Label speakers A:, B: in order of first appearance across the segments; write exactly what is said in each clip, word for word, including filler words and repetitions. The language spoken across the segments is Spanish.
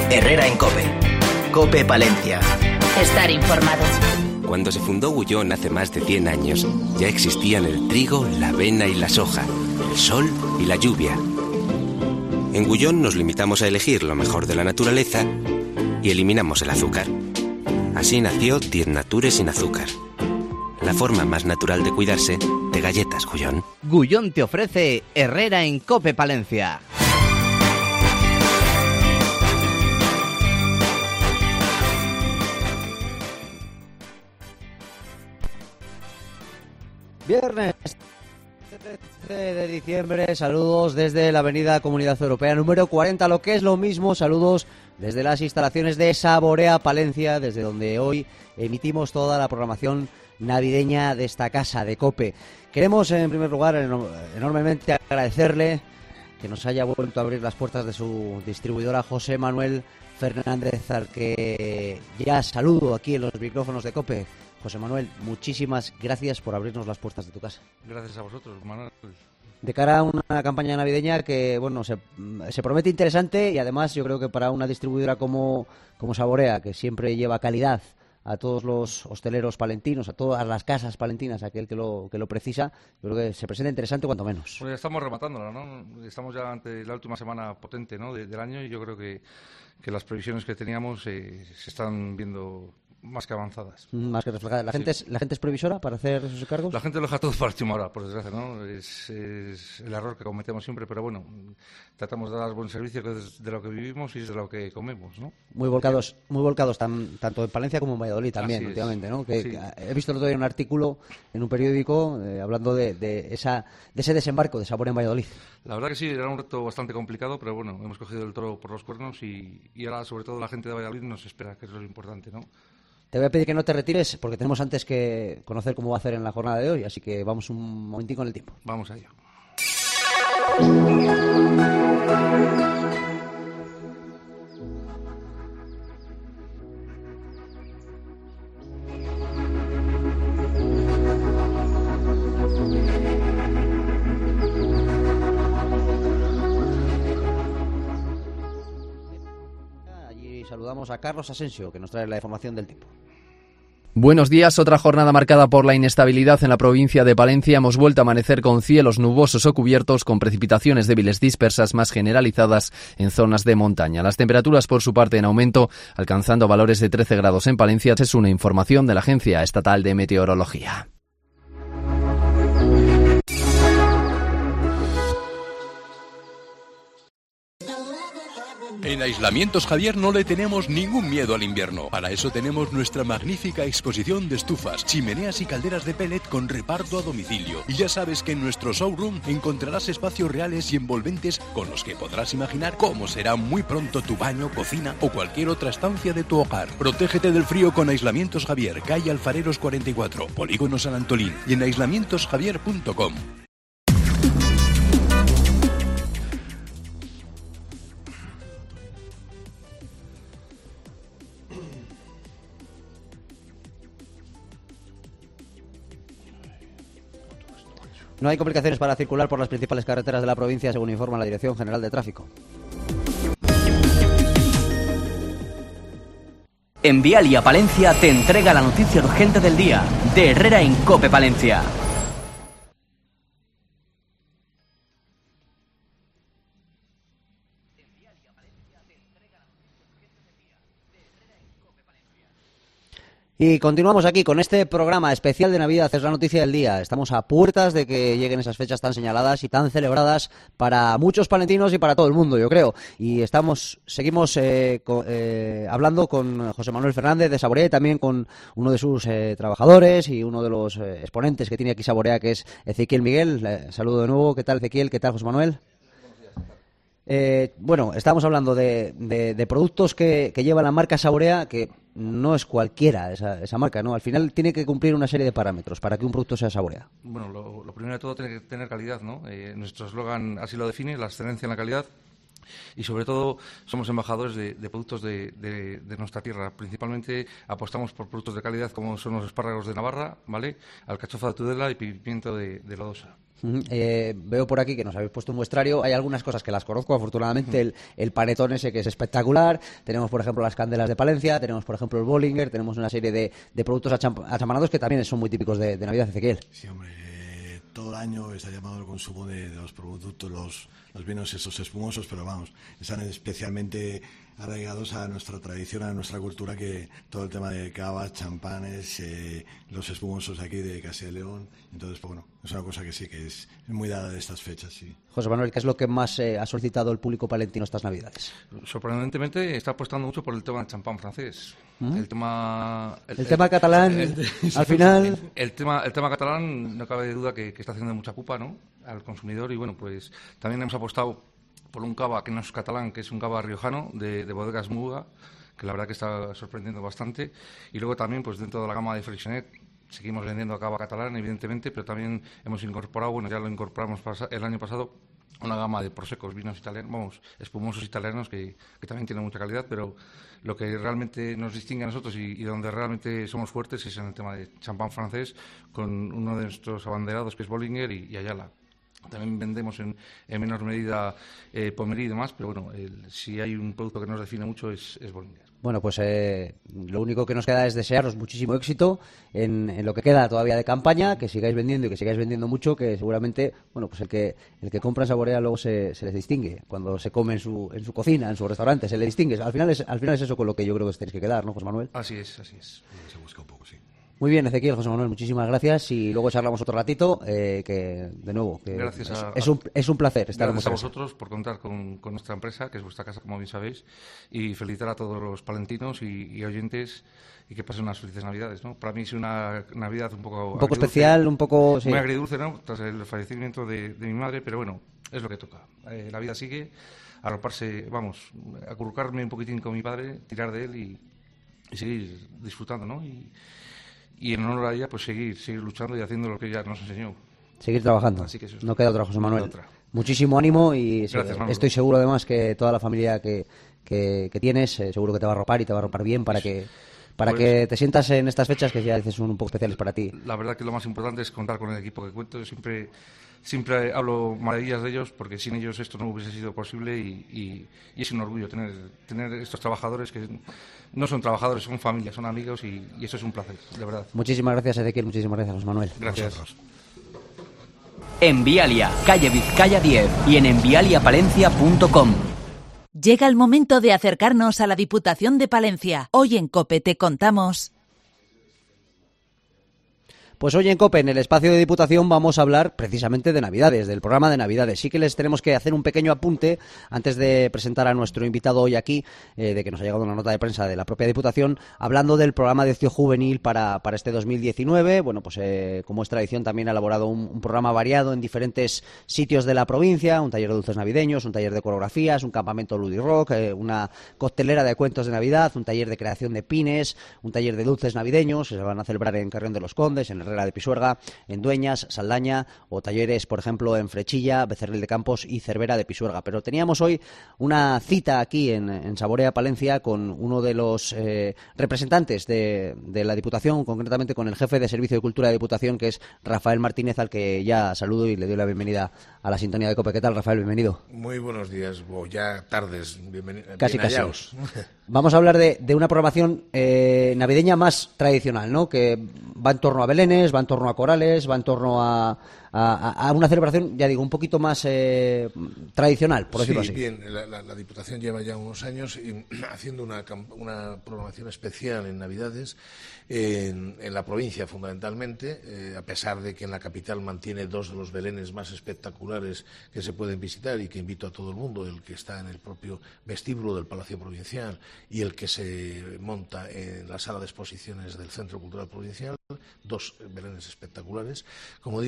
A: Herrera en COPE. COPE Palencia.
B: Estar informado.
C: Cuando se fundó Gullón hace más de cien años, ya existían el trigo, la avena y la soja, el sol y la lluvia. En Gullón nos limitamos a elegir lo mejor de la naturaleza y eliminamos el azúcar. Así nació Diez Nature sin azúcar. La forma más natural de cuidarse de galletas Gullón.
D: Gullón te ofrece Herrera en COPE Palencia. Viernes trece de diciembre, saludos desde la avenida Comunidad Europea número cuarenta, lo que es lo mismo, saludos desde las instalaciones de Saborea Palencia, desde donde hoy emitimos toda la programación navideña de esta casa de COPE. Queremos en primer lugar enormemente agradecerle que nos haya vuelto a abrir las puertas de su distribuidora José Manuel Fernández, al que ya saludo aquí en los micrófonos de COPE. José Manuel, muchísimas gracias por abrirnos las puertas de tu casa.
E: Gracias a vosotros, Manuel.
D: De cara a una campaña navideña que, bueno, se, se promete interesante y además yo creo que para una distribuidora como, como Saborea, que siempre lleva calidad a todos los hosteleros palentinos, a todas las casas palentinas, aquel que lo, que lo precisa, yo creo que se presenta interesante cuanto menos.
E: Pues ya estamos rematándola, ¿no? Estamos ya ante la última semana potente, ¿no?, de, del año, y yo creo que, que las previsiones que teníamos eh, se están viendo más que avanzadas.
D: Más que reflejadas. ¿La, sí. gente es, ¿La gente es previsora para hacer esos cargos?
E: La gente lo deja todo para última hora, por desgracia, ¿no? Es, es el error que cometemos siempre, pero bueno, tratamos de dar buen servicio, que es de lo que vivimos y es de lo que comemos, ¿no?
D: Muy volcados, muy volcados tan, tanto en Palencia como en Valladolid también,
E: Así
D: últimamente,
E: es.
D: ¿no? Que,
E: Sí.
D: que he visto el otro día un artículo en un periódico eh, hablando de, de, esa, de ese desembarco de Saborea en Valladolid.
E: La verdad que sí, era un reto bastante complicado, pero bueno, hemos cogido el toro por los cuernos y, y ahora, sobre todo, la gente de Valladolid nos espera, que es lo importante, ¿no?
D: Te voy a pedir que no te retires porque tenemos antes que conocer cómo va a hacer en la jornada de hoy, así que vamos un momentico en el tiempo.
E: Vamos allá.
D: Allí saludamos a Carlos Asensio, que nos trae la información del tiempo.
F: Buenos días. Otra jornada marcada por la inestabilidad en la provincia de Palencia. Hemos vuelto a amanecer con cielos nubosos o cubiertos, con precipitaciones débiles dispersas más generalizadas en zonas de montaña. Las temperaturas, por su parte, en aumento, alcanzando valores de trece grados en Palencia. Es una información de la Agencia Estatal de Meteorología.
G: En Aislamientos Javier no le tenemos ningún miedo al invierno. Para eso tenemos nuestra magnífica exposición de estufas, chimeneas y calderas de pellet con reparto a domicilio. Y ya sabes que en nuestro showroom encontrarás espacios reales y envolventes con los que podrás imaginar cómo será muy pronto tu baño, cocina o cualquier otra estancia de tu hogar. Protégete del frío con Aislamientos Javier, calle Alfareros cuarenta y cuatro, Polígono San Antolín, y en aislamientos javier punto com.
D: No hay complicaciones para circular por las principales carreteras de la provincia, según informa la Dirección General de Tráfico.
A: En Vialia Palencia te entrega la noticia urgente del día, de Herrera en COPE Palencia.
D: Y continuamos aquí con este programa especial de Navidad, es la noticia del día. Estamos a puertas de que lleguen esas fechas tan señaladas y tan celebradas para muchos palentinos y para todo el mundo, yo creo. Y estamos, seguimos eh, co, eh, hablando con José Manuel Fernández de Saborea y también con uno de sus eh, trabajadores y uno de los eh, exponentes que tiene aquí Saborea, que es Ezequiel Miguel. Eh, saludo de nuevo. ¿Qué tal, Ezequiel? ¿Qué tal, José Manuel? Eh, bueno, estamos hablando de, de, de productos que, que lleva la marca Saborea, que no es cualquiera esa, esa marca, ¿no? Al final tiene que cumplir una serie de parámetros para que un producto sea Saborea.
E: Bueno, lo, lo primero de todo tiene que tener calidad, ¿no? Eh, nuestro eslogan así lo define, la excelencia en la calidad. y sobre todo somos embajadores de, de productos de, de, de nuestra tierra. Principalmente apostamos por productos de calidad como son los espárragos de Navarra, ¿vale?, alcachofa de Tudela y pimiento de, de Lodosa.
D: Uh-huh. Eh, veo por aquí que nos habéis puesto un muestrario. Hay algunas cosas que las conozco, afortunadamente. El, el panetón ese que es espectacular. Tenemos, por ejemplo, las candelas de Palencia. Tenemos, por ejemplo, el Bollinger. Tenemos una serie de, de productos acham- achamanados que también son muy típicos de, de Navidad, Ezequiel.
B: Sí, hombre. Eh, todo el año está llamado el consumo de, de los productos, los, los vinos esos espumosos, pero vamos, están especialmente arraigados a nuestra tradición, a nuestra cultura, que todo el tema de cava, champanes, eh, los espumosos de aquí de Castilla y León. Entonces, pues bueno, es una cosa que sí, que es muy dada de estas fechas, sí.
D: José Manuel, ¿qué es lo que más eh, ha solicitado el público palentino estas Navidades?
E: Sorprendentemente está apostando mucho por el tema del champán francés. ¿Mm? El tema...
D: El, el tema el, catalán, el, el, al final...
E: El, el, tema, el tema catalán, no cabe duda que, que está haciendo mucha pupa, ¿no?, al consumidor, y bueno, pues también hemos apostado por un cava que no es catalán, que es un cava riojano de, de bodegas Muga, que la verdad que está sorprendiendo bastante. Y luego también, pues dentro de la gama de Freixenet, seguimos vendiendo cava catalán, evidentemente, pero también hemos incorporado, bueno, ya lo incorporamos el año pasado, una gama de prosecos, vinos italianos, vamos, espumosos italianos, que, que también tienen mucha calidad, pero lo que realmente nos distingue a nosotros y, y donde realmente somos fuertes es en el tema de champán francés, con uno de nuestros abanderados, que es Bollinger y, y Ayala. También vendemos en, en menor medida eh, Pommery y demás, pero bueno, el, si hay un producto que nos define mucho es, es Bollinger.
D: Bueno, pues eh, lo único que nos queda es desearos muchísimo éxito en, en lo que queda todavía de campaña, que sigáis vendiendo y que sigáis vendiendo mucho, que seguramente, bueno, pues el que el que compra en Saborea luego se, se les distingue cuando se come en su en su cocina, en su restaurante, se le distingue. Al final es al final es eso con lo que yo creo que os tenéis que quedar, ¿no, José Manuel?
E: Así es, así es.
B: Se busca un poco, sí.
D: Muy bien, Ezequiel, José Manuel, muchísimas gracias y luego charlamos otro ratito, eh, que de nuevo, que
E: gracias a,
D: es, es, un, es un placer estar
E: gracias
D: en
E: a vosotros por contar con, con nuestra empresa, que es vuestra casa, como bien sabéis, y felicitar a todos los palentinos y, y oyentes y que pasen unas felices Navidades, ¿no? Para mí es una Navidad un poco
D: un poco especial, un poco
E: sí. Muy agridulce, ¿no?, tras el fallecimiento de, de mi madre, pero bueno, es lo que toca. Eh, la vida sigue, arroparse, vamos, acurrucarme un poquitín con mi padre, tirar de él y, y seguir disfrutando, ¿no? Y, Y en honor a ella, pues seguir, seguir luchando y haciendo lo que ella nos enseñó.
D: Seguir trabajando.
E: Así que eso es
D: no queda otra, José Manuel.
E: No queda otra.
D: Muchísimo ánimo y
E: Gracias,
D: se, estoy seguro además que toda la familia que, que, que tienes, eh, seguro que te va a arropar y te va a arropar bien para que para pues, que te sientas en estas fechas que ya dices son un poco especiales para ti.
E: La verdad que lo más importante es contar con el equipo que cuento. Yo siempre siempre hablo maravillas de ellos porque sin ellos esto no hubiese sido posible y, y, y es un orgullo tener, tener estos trabajadores que no son trabajadores, son familia, son amigos y, y eso es un placer, de verdad.
D: Muchísimas gracias, Ezequiel, muchísimas gracias, José Manuel.
E: Gracias.
A: En Vialia, calle Vizcaya diez y en envialia palencia punto com.
H: Llega el momento de acercarnos a la Diputación de Palencia. Hoy en COPE te contamos...
D: Pues hoy en COPE, en el espacio de Diputación, vamos a hablar precisamente de Navidades, del programa de Navidades. Sí que les tenemos que hacer un pequeño apunte antes de presentar a nuestro invitado hoy aquí, eh, de que nos ha llegado una nota de prensa de la propia Diputación, hablando del programa de ocio juvenil para, para este dos mil diecinueve. Bueno, pues eh, como es tradición, también ha elaborado un, un programa variado en diferentes sitios de la provincia, un taller de dulces navideños, un taller de coreografías, un campamento Ludirock, eh, una coctelera de cuentos de Navidad, un taller de creación de pines, un taller de dulces navideños, que se van a celebrar en Carrión de los Condes, en el Herrera de Pisuerga, en Dueñas, Saldaña, o talleres, por ejemplo, en Frechilla, Becerril de Campos y Cervera de Pisuerga. Pero teníamos hoy una cita aquí en, en Saborea, Palencia, con uno de los eh, representantes de, de la Diputación, concretamente con el jefe de Servicio de Cultura de Diputación, que es Rafael Martínez, al que ya saludo y le doy la bienvenida a la sintonía de COPE. ¿Qué tal, Rafael? Bienvenido.
I: Muy buenos días, o ya tardes. Bienvenido.
D: Casi, casi. Vamos a hablar de, de una programación eh, navideña más tradicional, ¿no? Que va en torno a belenes, va en torno a corales, va en torno a, a, a una celebración, ya digo, un poquito más eh, tradicional, por decirlo
I: sí,
D: así.
I: Bien, la, la, la Diputación lleva ya unos años y, haciendo una, una programación especial en Navidades, en, en la provincia fundamentalmente, eh, a pesar de que en la capital mantiene dos de los belenes más espectaculares que se pueden visitar y que invito a todo el mundo, el que está en el propio vestíbulo del Palacio Provincial y el que se monta en la sala de exposiciones del Centro Cultural Provincial, dos belenes espectaculares, como digo, y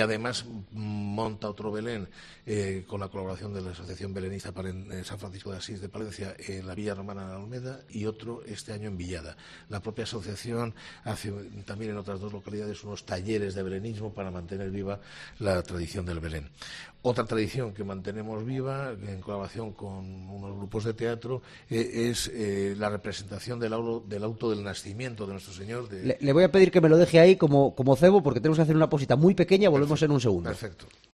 I: además monta otro Belén eh, con la colaboración de la Asociación Belenista Palen, eh, San Francisco de Asís de Palencia en la Villa Romana de la Alameda y otro este año en Villada. La propia asociación hace también en otras dos localidades unos talleres de belenismo para mantener viva la tradición del Belén. Otra tradición que mantenemos viva, en colaboración con unos grupos de teatro, eh, es eh, la representación del auto, del auto del nacimiento de nuestro Señor. De...
D: Le, le voy a pedir que me lo deje ahí como, como cebo, porque tenemos que hacer una pausita muy pequeña, volvemos Perfecto. en un segundo.
I: Perfecto.